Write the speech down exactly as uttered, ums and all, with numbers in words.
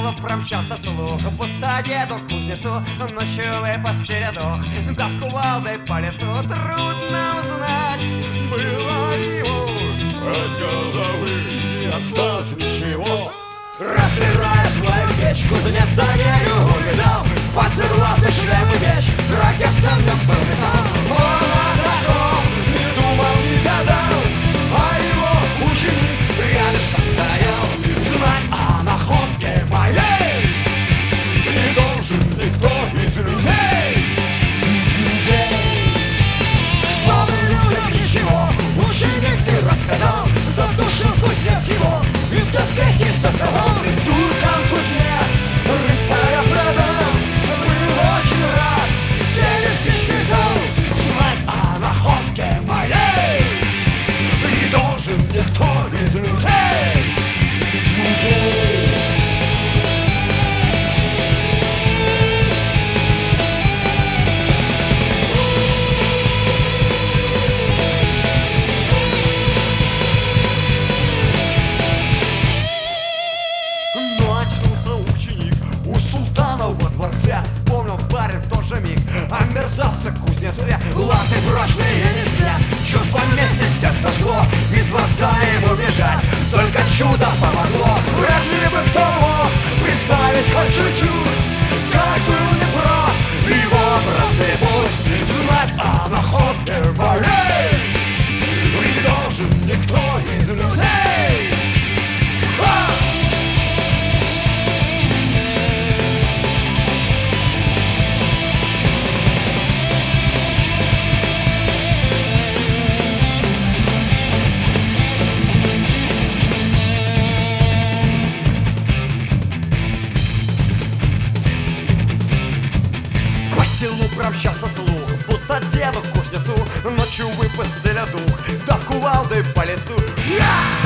селу промчался слух, будто деду кузнецу ночью выпустили дух. Да кувалдой по лицу трудно узнать, было его от головы не осталось ничего. Разбирая свою печь, кузнец за нею увидал поцеловный шлем и меч, драгоценным был металл. Он о таком не думал никогда, а его ученик рядышком стоял. Знать о находке моей не должен никто из людей, из людей. Чтобы людям ничего ученик не рассказал, задушил кузнец его и в доспехи заковал. Туркам кузнец рыцаря продал, был очень рад, денежки считал. Знать о находке моей не должен никто из людей, из людей. Но очнулся ученик у султана во дворце. Вспомнил парень в тот же миг о мерзавце кузнеце. Латы прочные несли, чувство вместе сердце жгло. Из дворца ему бежать только чудо помогло. Разве бы кто мог представить хоть чуть-чуть, как был непрост его обратный путь. Знать о находке моей не должен никто из людей. А! Промчался слух, будто деду кузнецу ночью выпустили дух, да в кувалды по лицу.